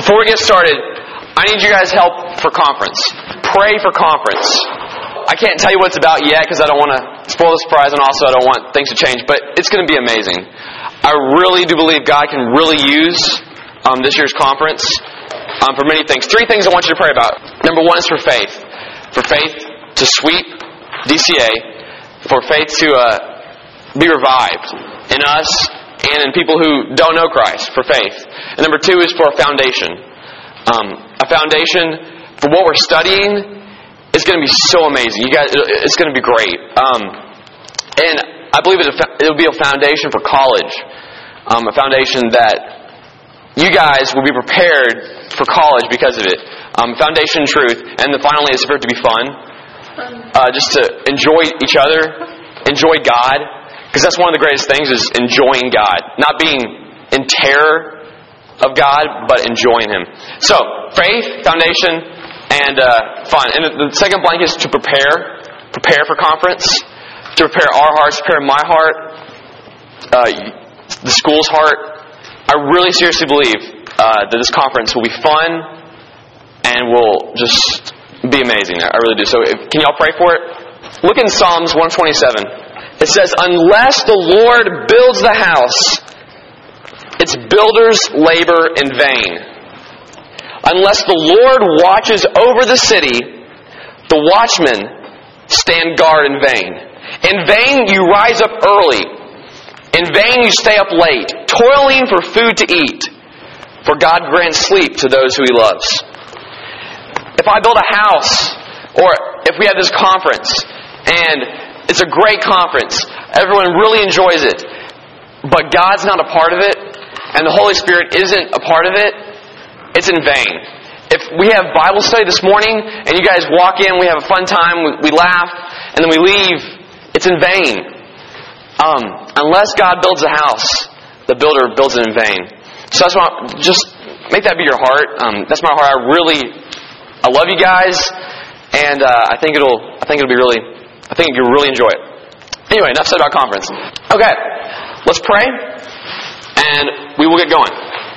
Before we get started, I need you guys' help for conference. Pray for conference. I can't tell you what it's about yet because I don't want to spoil the surprise, and also I don't want things to change, but it's going to be amazing. I really do believe God can really use this year's conference for many things. 3 things I want you to pray about. Number 1 is for faith. For faith to sweep DCA. For faith to be revived in us and in people who don't know Christ. For faith. And number 2 is for a foundation. A foundation for what we're studying is going to be so amazing. You guys, it's going to be great. And I believe it'll be a foundation for college. A foundation that you guys will be prepared for college because of it. Foundation truth. And then finally is for it to be fun. Just to enjoy each other. Enjoy God. Because that's one of the greatest things is enjoying God. Not being in terror of God, but enjoying Him. So, faith, foundation, and fun. And the second blank is to prepare. Prepare for conference. To prepare our hearts, prepare my heart, the school's heart. I really seriously believe that this conference will be fun and will just be amazing. I really do. So can y'all pray for it? Look in Psalms 127. It says, "Unless the Lord builds the house, its builders labor in vain. Unless the Lord watches over the city, the watchmen stand guard in vain. In vain you rise up early. In vain you stay up late, toiling for food to eat. For God grants sleep to those who He loves." If I build a house, or if we have this conference, and it's a great conference, everyone really enjoys it, but God's not a part of it, and the Holy Spirit isn't a part of it, it's in vain. If we have Bible study this morning, and you guys walk in, we have a fun time, we laugh, and then we leave, it's in vain. Unless God builds a house, the builder builds it in vain. So that's why, just make that be your heart. That's my heart. I love you guys, and I think you'll really enjoy it. Anyway, enough said about conference. Okay, let's pray, and we will get going.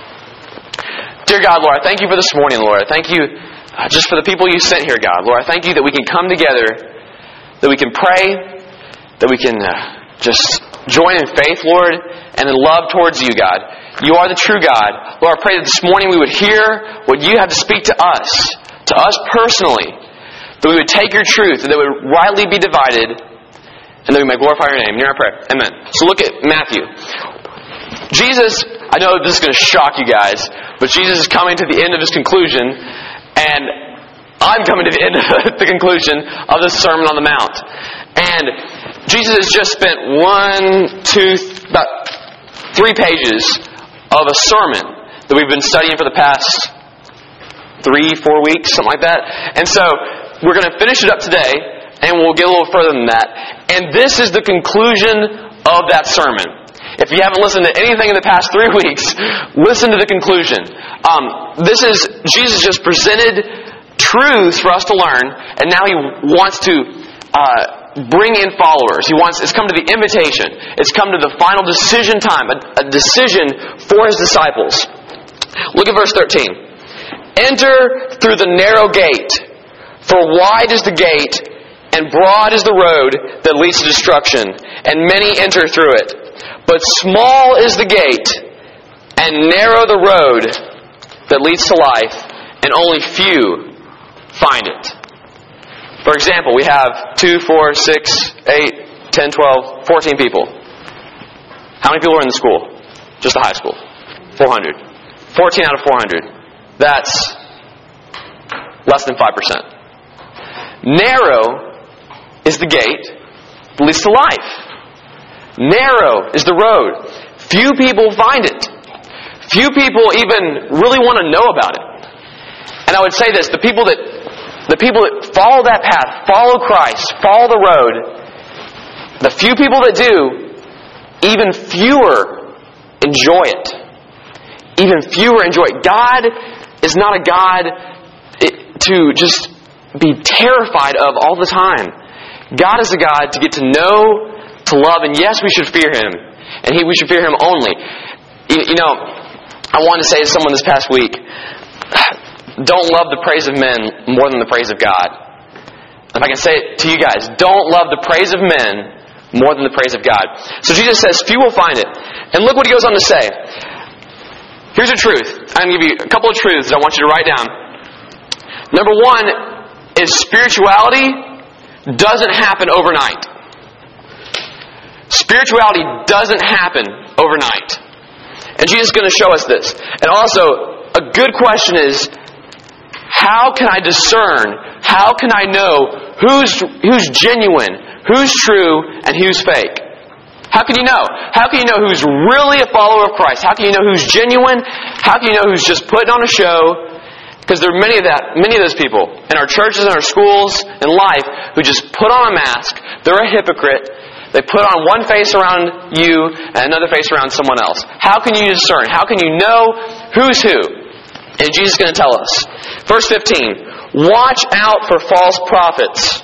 Dear God, Lord, I thank you for this morning, Lord. I thank you just for the people you sent here, God. Lord, I thank you that we can come together, that we can pray, that we can just join in faith, Lord, and in love towards you, God. You are the true God. Lord, I pray that this morning we would hear what you have to speak to us personally, that we would take your truth, and that it would rightly be divided, and that we may glorify your name. Hear our prayer. Amen. So look at Matthew. Jesus, I know this is going to shock you guys, but Jesus is coming to the end of His conclusion, and I'm coming to the end of the conclusion of the Sermon on the Mount. And Jesus has just spent about 3 pages of a sermon that we've been studying for the past 3-4 weeks, something like that. And so we're going to finish it up today, and we'll get a little further than that. And this is the conclusion of that sermon. If you haven't listened to anything in the past 3 weeks, listen to the conclusion. Jesus just presented truths for us to learn, and now He wants to bring in followers. It's come to the invitation. It's come to the final decision time, a decision for His disciples. Look at verse 13. "Enter through the narrow gate, for wide is the gate, and broad is the road that leads to destruction, and many enter through it. But small is the gate, and narrow the road that leads to life, and only few find it." For example, we have 2, 4, 6, 8, 10, 12, 14 people. How many people are in the school? Just the high school. 400. 14 out of 400. That's less than 5%. Narrow is the gate that leads to life. Narrow is the road. Few people find it. Few people even really want to know about it. And I would say this, the people that follow that path, follow Christ, follow the road, the few people that do, even fewer enjoy it. Even fewer enjoy it. God is not a God to just be terrified of all the time. God is a God to get to know, to love, and yes, we should fear Him. And we should fear Him only. You know, I wanted to say to someone this past week, don't love the praise of men more than the praise of God. If I can say it to you guys, don't love the praise of men more than the praise of God. So Jesus says, few will find it. And look what he goes on to say. Here's the truth. I'm going to give you a couple of truths that I want you to write down. Number one is spirituality doesn't happen overnight. Spirituality doesn't happen overnight. And Jesus is going to show us this. And also, a good question is, how can I discern, how can I know who's genuine, who's true, and who's fake? How can you know? How can you know who's really a follower of Christ? How can you know who's genuine? How can you know who's just putting on a show? Because there are many of those people in our churches and our schools and life who just put on a mask. They're a hypocrite. They put on one face around you and another face around someone else. How can you discern? How can you know who's who? And Jesus is going to tell us. Verse 15. Watch out for false prophets.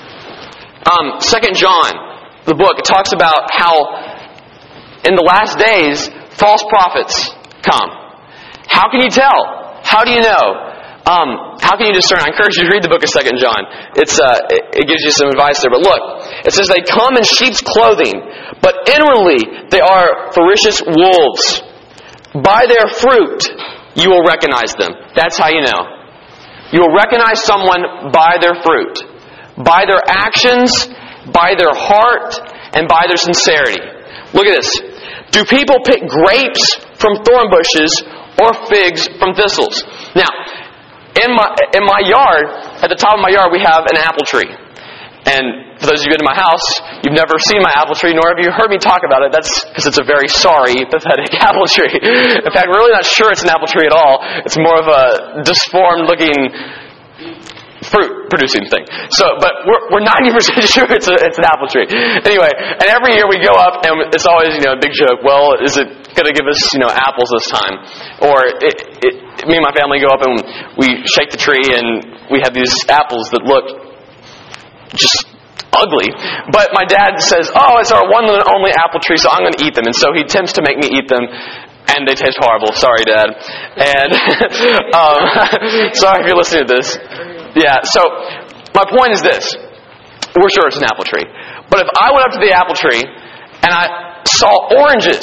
2 John, the book, it talks about how in the last days, false prophets come. How can you tell? How do you know? How can you discern? I encourage you to read the book of 2 John. It gives you some advice there. But look, it says they come in sheep's clothing, but inwardly they are ferocious wolves. By their fruit you will recognize them. That's how you know. You will recognize someone by their fruit, by their actions, by their heart, and by their sincerity. Look at this. Do people pick grapes from thorn bushes or figs from thistles? Now, in my yard, at the top of my yard, we have an apple tree. And for those of you who've been to my house, you've never seen my apple tree, nor have you heard me talk about it. That's because it's a very sorry, pathetic apple tree. In fact, we're really not sure it's an apple tree at all. It's more of a disformed-looking fruit-producing thing. So, but we're 90% sure it's an apple tree. Anyway, and every year we go up, and it's always a big joke. Well, is it going to give us apples this time? Or me and my family go up and we shake the tree, and we have these apples that look just ugly. But my dad says, "Oh, it's our one and only apple tree, so I'm going to eat them." And so he attempts to make me eat them. And they taste horrible. Sorry, Dad. And sorry if you're listening to this. Yeah, so my point is this. We're sure it's an apple tree. But if I went up to the apple tree and I saw oranges.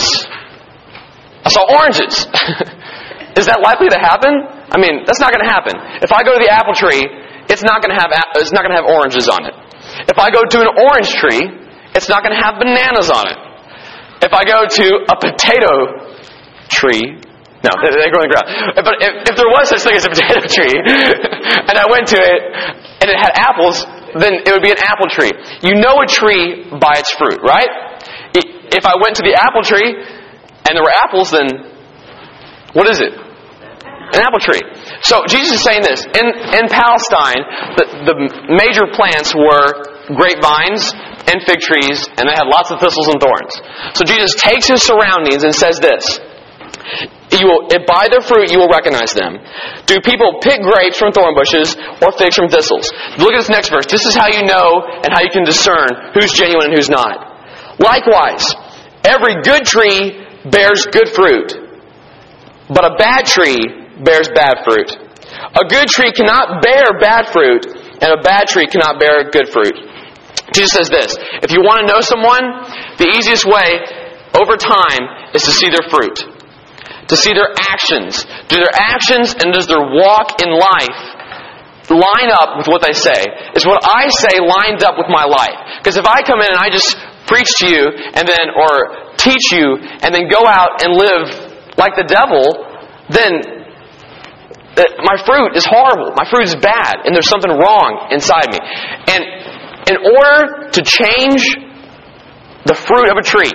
Is that likely to happen? I mean, that's not going to happen. If I go to the apple tree, it's not going to have oranges on it. If I go to an orange tree, it's not going to have bananas on it. If I go to a potato tree, no, they grow in the ground. But if there was such thing as a potato tree, and I went to it, and it had apples, then it would be an apple tree. You know a tree by its fruit, right? If I went to the apple tree, and there were apples, then what is it? An apple tree. So Jesus is saying this. In Palestine, the major plants were grapevines and fig trees, and they had lots of thistles and thorns. So Jesus takes his surroundings and says this. By their fruit you will recognize them. Do people pick grapes from thorn bushes or figs from thistles? Look at this next verse. This is how you know and how you can discern who's genuine and who's not. Likewise, every good tree bears good fruit, but a bad tree bears bad fruit. A good tree cannot bear bad fruit, and a bad tree cannot bear good fruit. Jesus says this. If you want to know someone, the easiest way over time is to see their fruit. To see their actions. Do their actions and does their walk in life line up with what they say? Is what I say lined up with my life? Because if I come in and I just preach to you or teach you and then go out and live like the devil, then my fruit is horrible. My fruit is bad, and there's something wrong inside me. And in order to change the fruit of a tree,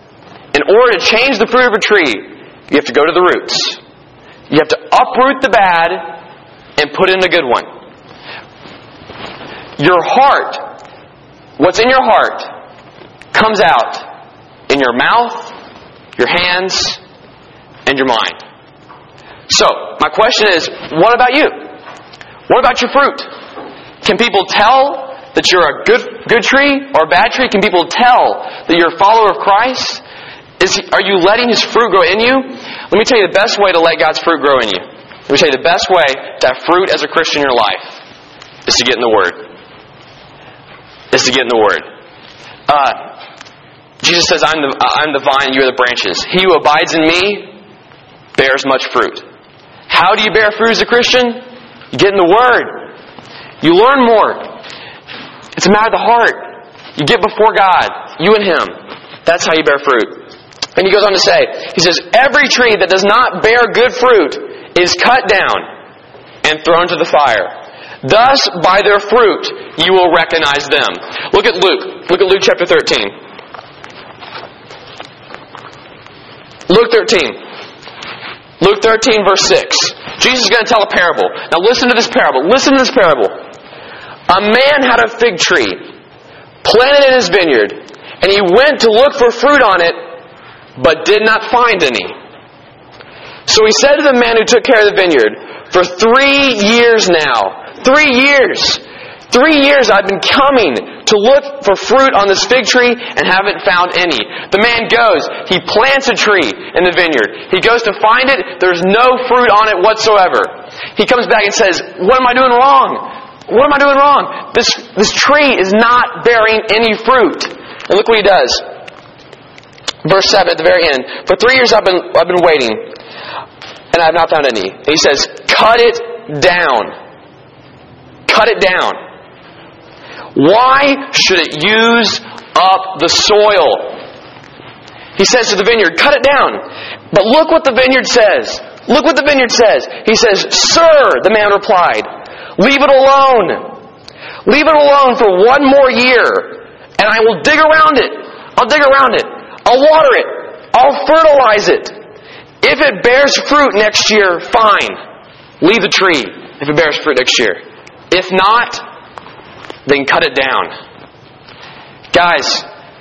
you have to go to the roots. You have to uproot the bad and put in the good one. Your heart, what's in your heart, comes out in your mouth, your hands, and your mind. So, my question is, what about you? What about your fruit? Can people tell that you're a good tree or a bad tree? Can people tell that you're a follower of Christ? Are you letting His fruit grow in you? Let me tell you the best way to let God's fruit grow in you. Let me tell you, the best way to have fruit as a Christian in your life is to get in the Word. Jesus says, I'm the vine, you are the branches. He who abides in me bears much fruit. How do you bear fruit as a Christian? You get in the Word. You learn more. It's a matter of the heart. You get before God, you and Him. That's how you bear fruit. And he goes on to say, he says, every tree that does not bear good fruit is cut down and thrown to the fire. Thus, by their fruit, you will recognize them. Look at Luke. Look at Luke chapter 13. Luke 13. Luke 13, verse 6. Jesus is going to tell a parable. Now listen to this parable. Listen to this parable. A man had a fig tree planted in his vineyard, and he went to look for fruit on it, but did not find any. So he said to the man who took care of the vineyard, for 3 years now, 3 years, 3 years I've been coming to look for fruit on this fig tree and haven't found any. The man goes, he plants a tree in the vineyard. He goes to find it, there's no fruit on it whatsoever. He comes back and says, what am I doing wrong? What am I doing wrong? This tree is not bearing any fruit. And look what he does. Verse 7 at the very end. For 3 years I've been waiting, and I have not found any. And he says, cut it down. Cut it down. Why should it use up the soil? He says to the vineyard, cut it down. But look what the vineyard says. Look what the vineyard says. He says, sir, the man replied, leave it alone. Leave it alone for 1 more year, and I will dig around it. I'll dig around it. I'll water it. I'll fertilize it. If it bears fruit next year, fine. Leave the tree if it bears fruit next year. If not, then cut it down. Guys,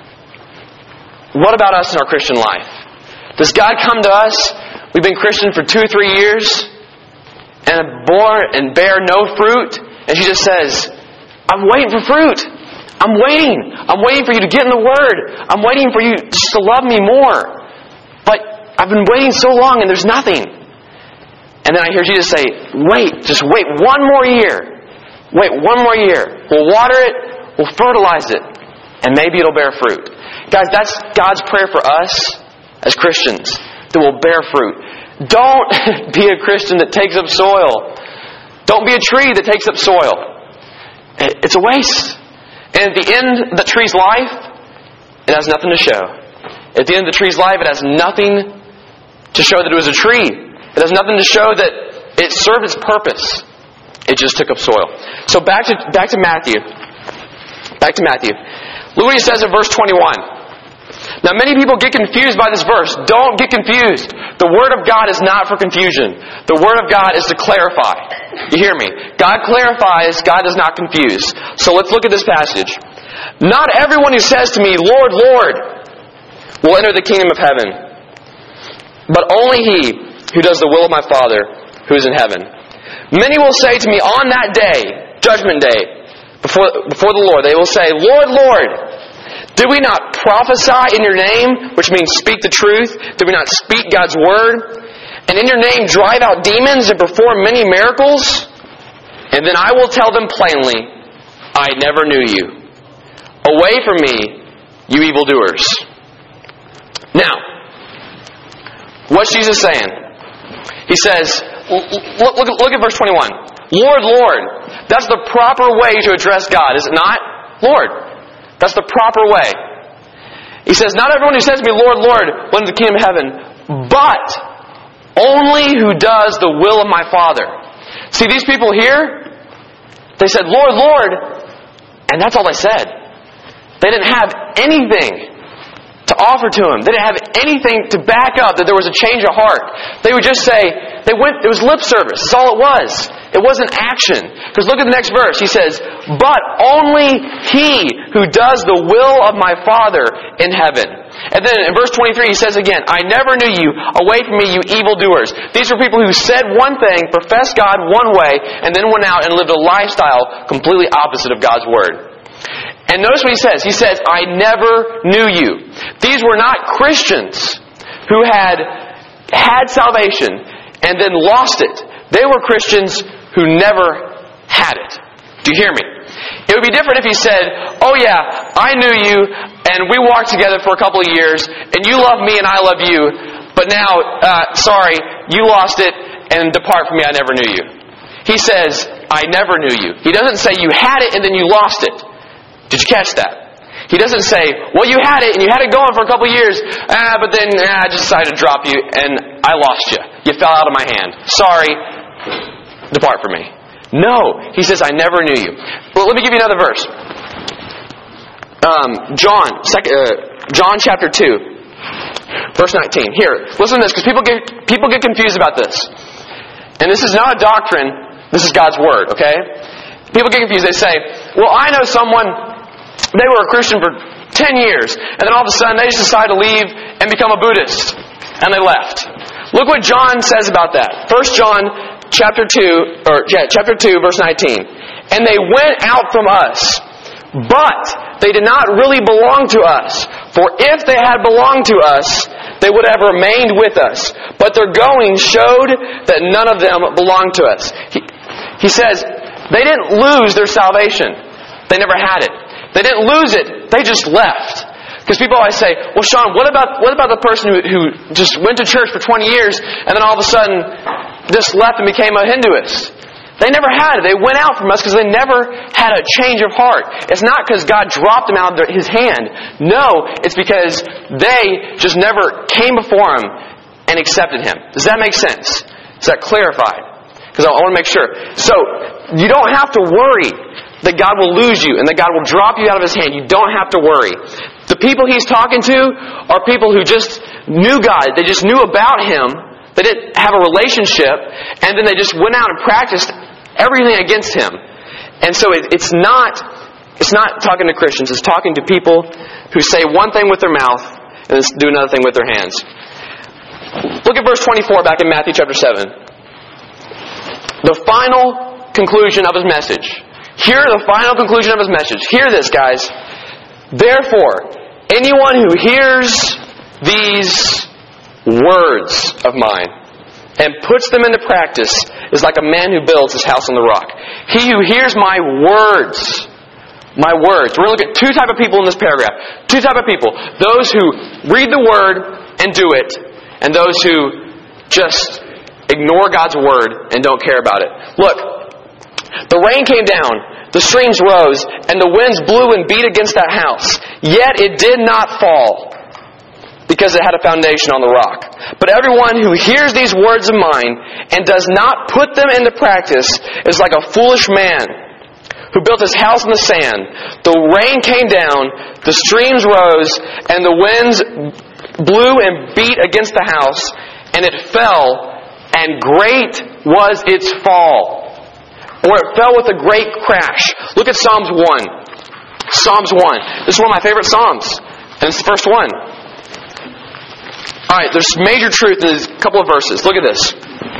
what about us in our Christian life? Does God come to us? We've been Christian for 2 or 3 years and bear no fruit. And she just says, I'm waiting for fruit. I'm waiting. I'm waiting for you to get in the Word. I'm waiting for you just to love me more. But I've been waiting so long and there's nothing. And then I hear Jesus say, wait, just wait 1 more year. Wait 1 more year. We'll water it. We'll fertilize it. And maybe it'll bear fruit. Guys, that's God's prayer for us as Christians. That will bear fruit. Don't be a Christian that takes up soil. Don't be a tree that takes up soil. It's a waste. And at the end of the tree's life, it has nothing to show. At the end of the tree's life, it has nothing to show that it was a tree. It has nothing to show that it served its purpose. It just took up soil. So back to Matthew. Back to Matthew. Look what he says in verse 21. Now many people get confused by this verse. Don't get confused. The Word of God is not for confusion. The Word of God is to clarify. You hear me? God clarifies, God does not confuse. So let's look at this passage. Not everyone who says to me, Lord, Lord, will enter the kingdom of heaven, but only he who does the will of my Father who is in heaven. Many will say to me on that day, judgment day, before the Lord, they will say, Lord, Lord, did we not prophesy in your name, which means speak the truth? Did we not speak God's word? And in your name drive out demons and perform many miracles? And then I will tell them plainly, I never knew you. Away from me, you evildoers. Now, what's Jesus saying? He says, look at verse 21. Lord, Lord. That's the proper way to address God, is it not? Lord. That's the proper way. He says, not everyone who says to me, Lord, Lord, will enter the kingdom of heaven, but only who does the will of my Father. See, these people here, they said, Lord, Lord, and that's all they said. They didn't have anything to offer to Him. They didn't have anything to back up that there was a change of heart. They would just say, it was lip service. That's all it was. It wasn't action. Because look at the next verse. He says, but only he who does the will of my Father in heaven. And then in verse 23 he says again, I never knew you. Away from me, you evildoers. These were people who said one thing, professed God one way, and then went out and lived a lifestyle completely opposite of God's Word. And notice what he says. He says, I never knew you. These were not Christians who had salvation and then lost it. They were Christians who never had it. Do you hear me? It would be different if he said, oh yeah, I knew you, and we walked together for a couple of years, and you love me and I love you, but now, sorry, you lost it, and depart from me, I never knew you. He says, I never knew you. He doesn't say you had it and then you lost it. Did you catch that? He doesn't say, well, you had it and you had it going for a couple of years, but then I just decided to drop you and I lost you. You fell out of my hand. Sorry, depart from me. No, he says, I never knew you. Well, let me give you another verse. John chapter 2, verse 19. Here, listen to this, because people get confused about this. And this is not a doctrine, this is God's Word, okay? People get confused. They say, well, I know someone, they were a Christian for 10 years, and then all of a sudden they just decided to leave and become a Buddhist. And they left. Look what John says about that. 1 John chapter 2, verse 19. And they went out from us, but they did not really belong to us. For if they had belonged to us, they would have remained with us. But their going showed that none of them belonged to us. He says, they didn't lose their salvation. They never had it. They didn't lose it. They just left. Because people always say, well, Sean, what about the person who just went to church for 20 years and then all of a sudden just left and became a Hinduist? They never had it. They went out from us because they never had a change of heart. It's not because God dropped them out of His hand. No, it's because they just never came before Him and accepted Him. Does that make sense? Is that clarified? Because I want to make sure. So, you don't have to worry that God will lose you and that God will drop you out of His hand. You don't have to worry. The people He's talking to are people who just knew God. They just knew about Him. They didn't have a relationship, and then they just went out and practiced everything against Him. And so it's not talking to Christians. It's talking to people who say one thing with their mouth and do another thing with their hands. Look at verse 24 back in Matthew chapter 7. The final conclusion of His message. Hear the final conclusion of His message. Hear this, guys. Therefore, anyone who hears these words of mine and puts them into practice is like a man who builds his house on the rock. He who hears my words. We're going to look at two types of people in this paragraph. Two types of people. Those who read the word and do it, and those who just ignore God's word and don't care about it. Look, the rain came down, the streams rose, and the winds blew and beat against that house. Yet it did not fall, because it had a foundation on the rock. But everyone who hears these words of mine and does not put them into practice is like a foolish man who built his house on the sand. The rain came down, the streams rose, and the winds blew and beat against the house, and it fell, and great was its fall. Or it fell with a great crash. Look at Psalms 1. Psalms 1. This is one of my favorite Psalms. And it's the first one. Alright, there's major truth in a couple of verses. Look at this.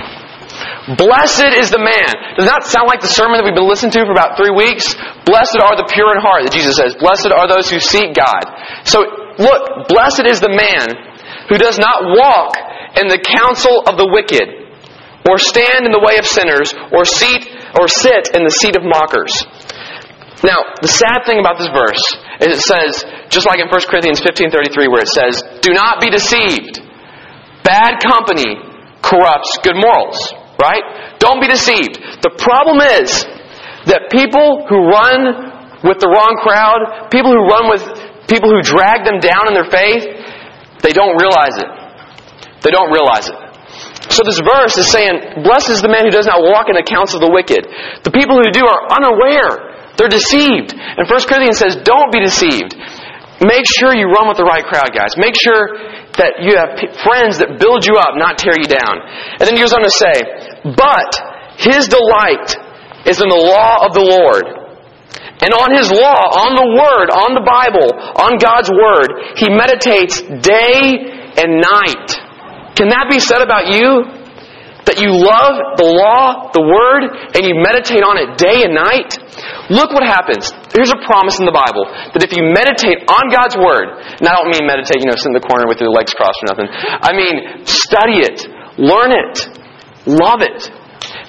Blessed is the man. Does that sound like the sermon that we've been listening to for about 3 weeks? Blessed are the pure in heart, that Jesus says. Blessed are those who seek God. So, look, blessed is the man who does not walk in the counsel of the wicked, or stand in the way of sinners, or sit in the seat of mockers. Now, the sad thing about this verse is it says, just like in 1 Corinthians 15:33, where it says, do not be deceived. Bad company corrupts good morals. Right? Don't be deceived. The problem is that people who run with the wrong crowd, people who run with people who drag them down in their faith, they don't realize it. They don't realize it. So this verse is saying, blessed is the man who does not walk in the counsel of the wicked. The people who do are unaware. They're deceived. And 1 Corinthians says, don't be deceived. Make sure you run with the right crowd, guys. Make sure that you have friends that build you up, not tear you down. And then he goes on to say, but his delight is in the law of the Lord. And on His law, on the Word, on the Bible, on God's Word, he meditates day and night. Can that be said about you? That you love the law, the Word, and you meditate on it day and night? Look what happens. Here's a promise in the Bible, that if you meditate on God's Word, and I don't mean meditate, sit in the corner with your legs crossed or nothing. I mean, study it, learn it, love it.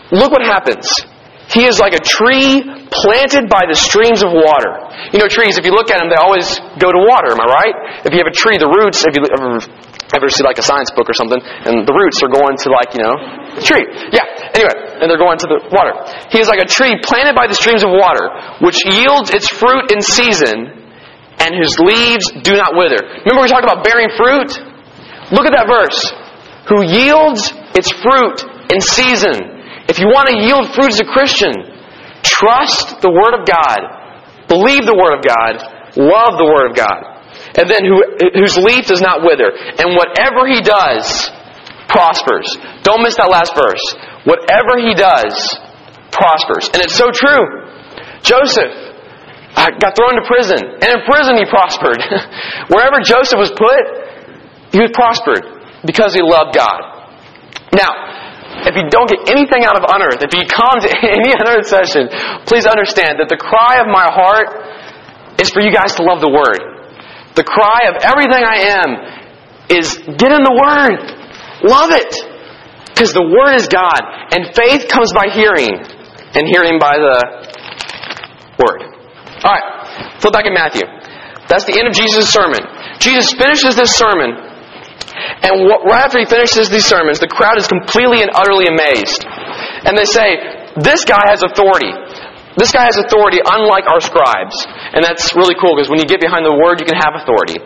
look what happens. He is like a tree planted by the streams of water. You know, trees, if you look at them, they always go to water, am I right? If you have a tree, the roots, if you ever see like a science book or something, and the roots are going to like, the tree. Yeah, anyway, and they're going to the water. He is like a tree planted by the streams of water, which yields its fruit in season, and whose leaves do not wither. Remember we talked about bearing fruit? Look at that verse. Who yields its fruit in season. If you want to yield fruit as a Christian, trust the Word of God. Believe the Word of God. Love the Word of God. And then whose leaf does not wither. And whatever he does, prospers. Don't miss that last verse. Whatever he does, prospers. And it's so true. Joseph got thrown into prison. And in prison he prospered. Wherever Joseph was put, he was prospered. Because he loved God. Now, if you don't get anything out of Unearth, if you come to any Unearth session, please understand that the cry of my heart is for you guys to love the Word. The cry of everything I am is get in the Word. Love it. Because the Word is God. And faith comes by hearing. And hearing by the Word. Alright, flip back in Matthew. That's the end of Jesus' sermon. Jesus finishes this sermon. And right after he finishes these sermons, the crowd is completely and utterly amazed. And they say, this guy has authority. This guy has authority unlike our scribes. And that's really cool because when you get behind the Word, you can have authority.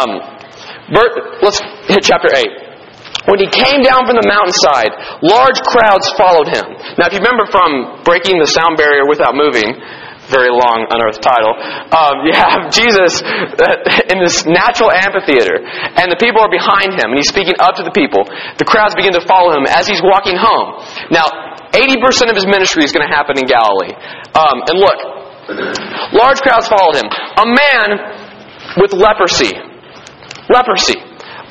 Let's hit chapter 8. When he came down from the mountainside, large crowds followed him. Now if you remember from Breaking the Sound Barrier Without Moving, very long unearthed title, you have Jesus in this natural amphitheater, and the people are behind him, and he's speaking up to the people. The crowds begin to follow him as he's walking home. Now, 80% of his ministry is going to happen in Galilee. And look, large crowds followed him. A man with leprosy. Leprosy.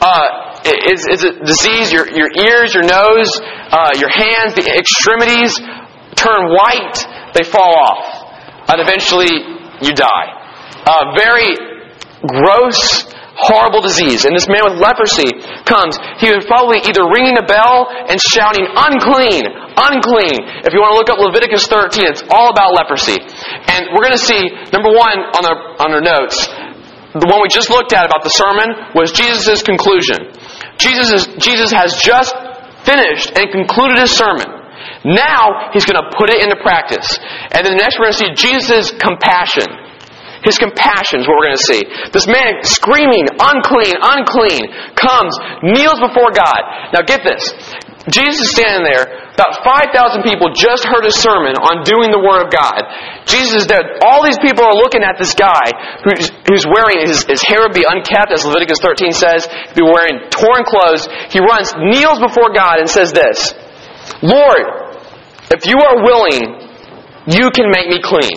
Is a disease, your ears, your nose, your hands, the extremities turn white, they fall off. And eventually, you die. Very gross, horrible disease. And this man with leprosy comes. He was probably either ringing a bell and shouting, unclean, unclean. If you want to look up Leviticus 13, it's all about leprosy. And we're going to see, number one, on our notes, the one we just looked at about the sermon was Jesus' conclusion. Jesus has just finished and concluded his sermon. Now, he's going to put it into practice. And then next we're going to see Jesus' compassion. His compassion is what we're going to see. This man screaming, unclean, unclean, comes, kneels before God. Now get this. Jesus is standing there. About 5,000 people just heard his sermon on doing the Word of God. Jesus is there. All these people are looking at this guy who's wearing, his hair would be unkept, as Leviticus 13 says. He'd be wearing torn clothes. He runs, kneels before God and says this, Lord, if you are willing, you can make me clean.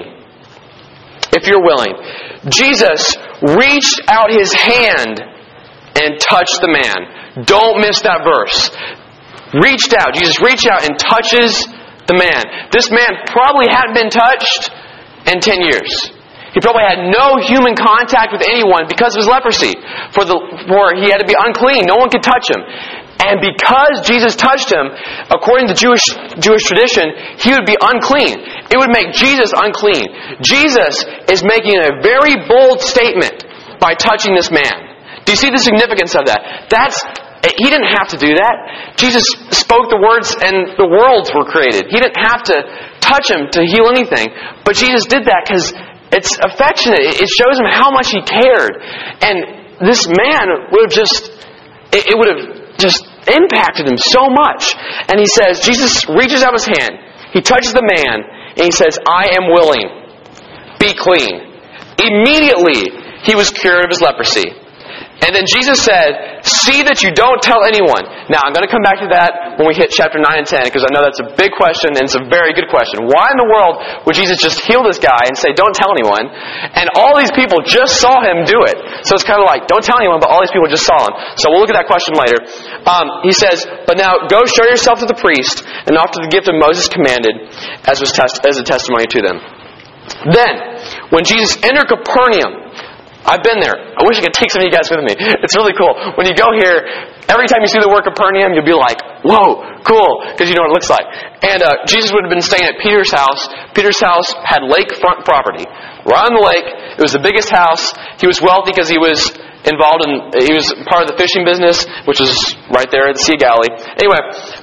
If you're willing. Jesus reached out his hand and touched the man. Don't miss that verse. Reached out. Jesus reached out and touches the man. This man probably hadn't been touched in 10 years. He probably had no human contact with anyone because of his leprosy. For he had to be unclean. No one could touch him. And because Jesus touched him, according to Jewish tradition, he would be unclean. It would make Jesus unclean. Jesus is making a very bold statement by touching this man. Do you see the significance of that? He didn't have to do that. Jesus spoke the words and the worlds were created. He didn't have to touch him to heal anything. But Jesus did that because it's affectionate. It shows him how much he cared. And this man would have it would have just impacted him so much. And he says, Jesus reaches out his hand. He touches the man and he says, I am willing. Be clean. Immediately, he was cured of his leprosy. And then Jesus said, see that you don't tell anyone. Now, I'm going to come back to that when we hit chapter 9 and 10, because I know that's a big question, and it's a very good question. Why in the world would Jesus just heal this guy and say, don't tell anyone? And all these people just saw him do it. So it's kind of like, don't tell anyone, but all these people just saw him. So we'll look at that question later. He says, but now go show yourself to the priest, and offer the gift of Moses commanded, as a testimony to them. Then, when Jesus entered Capernaum, I've been there. I wish I could take some of you guys with me. It's really cool. When you go here, every time you see the word Capernaum, you'll be like, whoa, cool, because you know what it looks like. And Jesus would have been staying at Peter's house. Peter's house had lakefront property. Right on the lake. It was the biggest house. He was wealthy because he was involved in, he was part of the fishing business, which is right there at the Sea of Galilee. Anyway,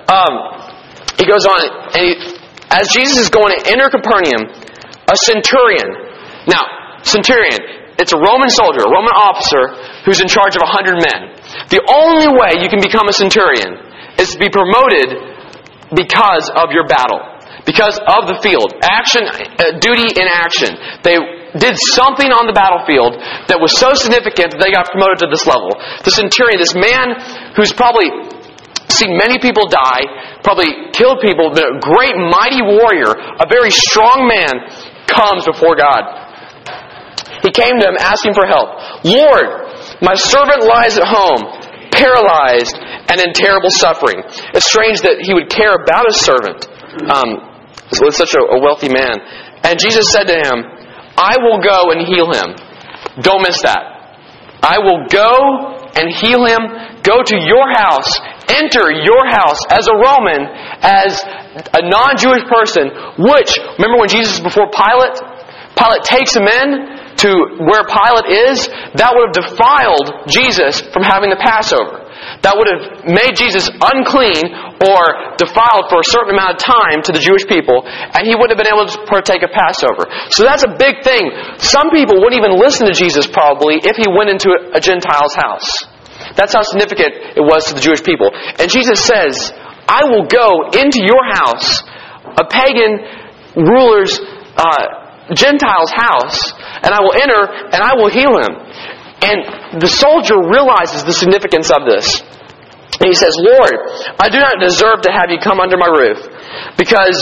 he goes on, and as Jesus is going to enter Capernaum, a centurion. Now, centurion, it's a Roman soldier, a Roman officer, who's in charge of 100 men. The only way you can become a centurion is to be promoted because of your battle. Because of the field. Action, duty in action. They did something on the battlefield that was so significant that they got promoted to this level. The centurion, this man who's probably seen many people die, probably killed people, been a great mighty warrior, a very strong man, comes before God. He came to him asking for help. Lord, my servant lies at home, paralyzed and in terrible suffering. It's strange that he would care about his servant. With such a wealthy man. And Jesus said to him, I will go and heal him. Don't miss that. I will go and heal him. Go to your house. Enter your house as a Roman, as a non-Jewish person, which, remember when Jesus was before Pilate? Pilate takes him in to where Pilate is. That would have defiled Jesus from having the Passover. That would have made Jesus unclean or defiled for a certain amount of time to the Jewish people, and he wouldn't have been able to partake of Passover. So that's a big thing. Some people wouldn't even listen to Jesus probably if he went into a Gentile's house. That's how significant it was to the Jewish people. And Jesus says, I will go into your house, a pagan ruler's Gentile's house, and I will enter and I will heal him. And the soldier realizes the significance of this. And he says, Lord, I do not deserve to have you come under my roof, because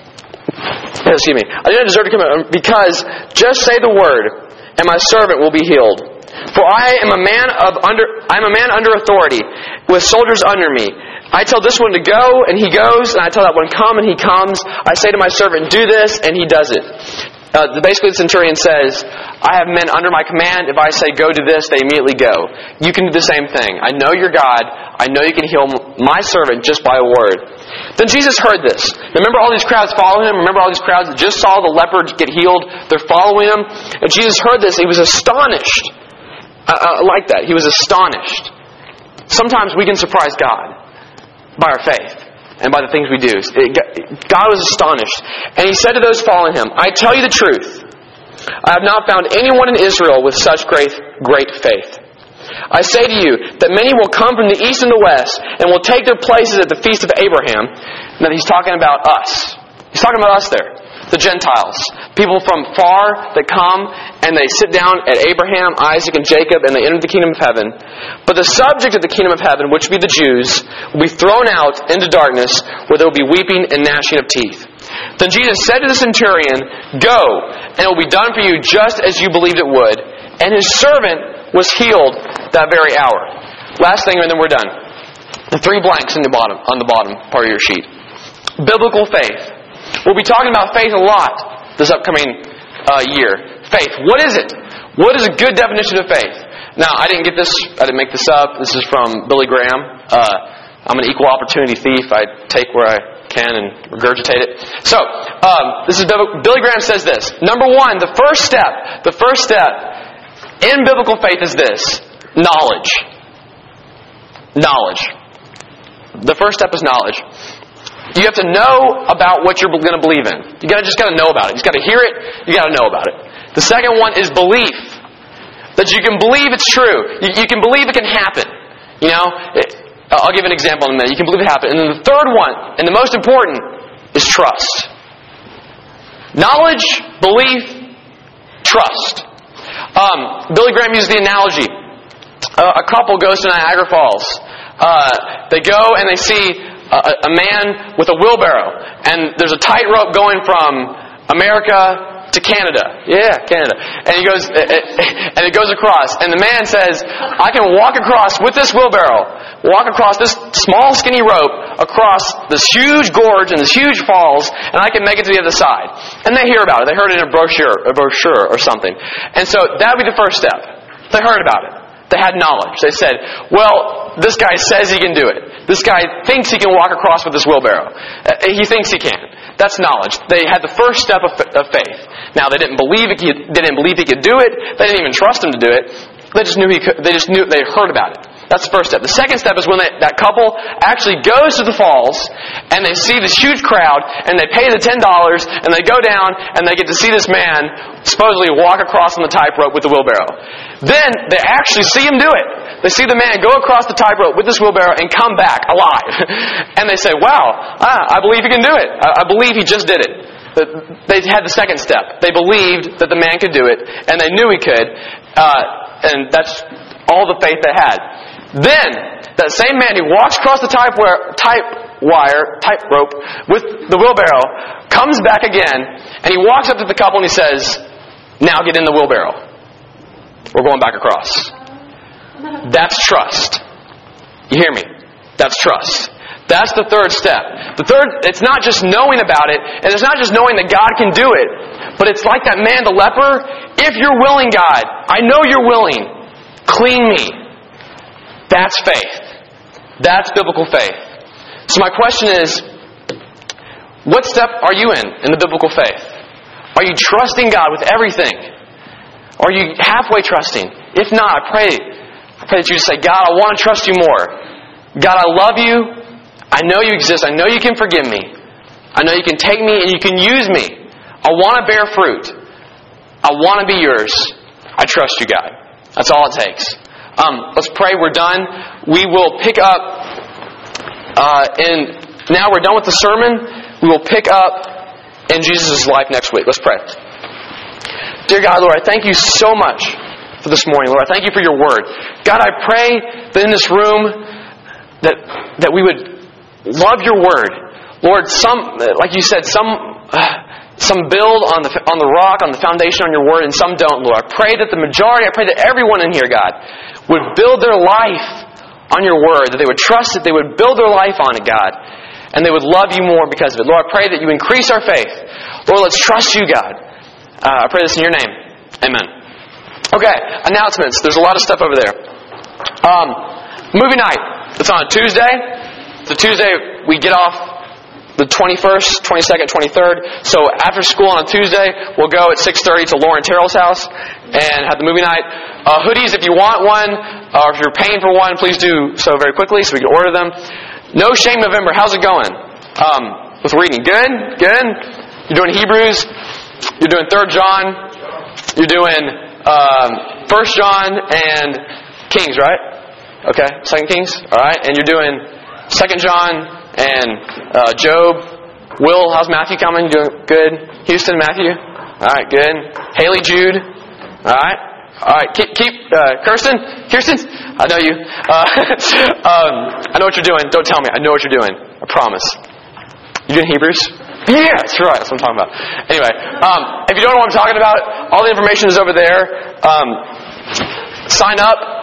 I do not deserve to come under, because just say the word, and my servant will be healed. For I am a man under authority, with soldiers under me. I tell this one to go, and he goes, and I tell that one come, and he comes. I say to my servant, do this, and he does it. Basically, the centurion says, I have men under my command. If I say go do this, they immediately go. You can do the same thing. I know you're God. I know you can heal my servant just by a word. Then Jesus heard this. Remember all these crowds following him? Remember all these crowds that just saw the leper get healed? They're following him. And Jesus heard this. He was astonished. I like that. He was astonished. Sometimes we can surprise God by our faith and by the things we do. God was astonished. And he said to those following him, I tell you the truth. I have not found anyone in Israel with such great faith. I say to you that many will come from the east and the west and will take their places at the feast of Abraham. Now he's talking about us. He's talking about us there. The Gentiles. People from far that come and they sit down at Abraham, Isaac, and Jacob, and they enter the kingdom of heaven. But the subject of the kingdom of heaven, which will be the Jews, will be thrown out into darkness, where there will be weeping and gnashing of teeth. Then Jesus said to the centurion, go, and it will be done for you just as you believed it would. And his servant was healed that very hour. Last thing, and then we're done. The 3 blanks on the bottom part of your sheet. Biblical faith. We'll be talking about faith a lot this upcoming year. Faith. What is it? What is a good definition of faith? Now, I didn't make this up. This is from Billy Graham. I'm an equal opportunity thief. I take where I can and regurgitate it. So, this is Billy Graham says this. Number 1, the first step in biblical faith is this. Knowledge. Knowledge. The first step is knowledge. You have to know about what you're going to believe in. You just got to know about it. You got to hear it. You got to know about it. The second one is belief. That you can believe it's true. You can believe it can happen. I'll give an example in a minute. You can believe it happened. And then the third one, and the most important, is trust. Knowledge, belief, trust. Billy Graham uses the analogy. A couple goes to Niagara Falls. They go and they see a man with a wheelbarrow, and there's a tightrope going from America to Canada. Yeah, Canada. And he goes, and it goes across. And the man says, I can walk across with this wheelbarrow, walk across this small skinny rope, across this huge gorge and this huge falls, and I can make it to the other side. And they hear about it. They heard it in a brochure or something. And so that would be the first step. They heard about it. They had knowledge. They said, well, this guy says he can do it. This guy thinks he can walk across with this wheelbarrow. He thinks he can. That's knowledge. They had the first step of faith. Now, they didn't believe he could do it. They didn't even trust him to do it. They just knew he could. They heard about it. That's the first step. The second step is when that couple actually goes to the falls and they see this huge crowd and they pay the $10 and they go down and they get to see this man supposedly walk across on the tightrope with the wheelbarrow. Then they actually see him do it. They see the man go across the tightrope with this wheelbarrow and come back alive. And they say, wow, I believe he can do it. I believe he just did it. They had the second step. They believed that the man could do it and they knew he could. And that's all the faith they had. Then, that same man who walks across the tightrope with the wheelbarrow comes back again, and he walks up to the couple and he says, now get in the wheelbarrow. We're going back across. That's trust. You hear me? That's trust. That's the third step. The third, it's not just knowing about it, and it's not just knowing that God can do it, but it's like that man, the leper, if you're willing, God, I know you're willing, clean me. That's faith. That's biblical faith. So my question is, what step are you in the biblical faith? Are you trusting God with everything? Are you halfway trusting? If not, I pray that you just say, God, I want to trust you more. God, I love you. I know you exist. I know you can forgive me. I know you can take me and you can use me. I want to bear fruit. I want to be yours. I trust you, God. That's all it takes. Let's pray. We're done. We will pick up now we're done with the sermon. We will pick up in Jesus' life next week. Let's pray. Dear God, Lord, I thank you so much for this morning. Lord, I thank you for your word. God, I pray that in this room that we would love your word. Lord, some, like you said, some build on the rock, on the foundation, on your word, and some don't, Lord. I pray that I pray that everyone in here, God, would build their life on your word, that they would trust it, they would build their life on it, God, and they would love you more because of it. Lord, I pray that you increase our faith. Lord, let's trust you, God. I pray this in your name. Amen. Okay, announcements. There's a lot of stuff over there. Movie night. It's on a Tuesday. It's a Tuesday. We get off the 21st, 22nd, 23rd. So after school on a Tuesday, we'll go at 6:30 to Lauren Terrell's house and have the movie night. Hoodies, if you want one, or if you're paying for one, please do so very quickly so we can order them. No Shame November. How's it going? With reading. Good? Good? You're doing Hebrews. You're doing 3rd John. You're doing 1 John and Kings, right? Okay. 2 Kings. All right. And you're doing 2 John and Job. Will, how's Matthew coming? You doing good? Houston, Matthew? All right, good. Haley, Jude? All right. All right, keep Kirsten? I know you. I know what you're doing. Don't tell me. I know what you're doing. I promise. You doing Hebrews? Yeah, that's right. That's what I'm talking about. Anyway, if you don't know what I'm talking about, all the information is over there. Sign up.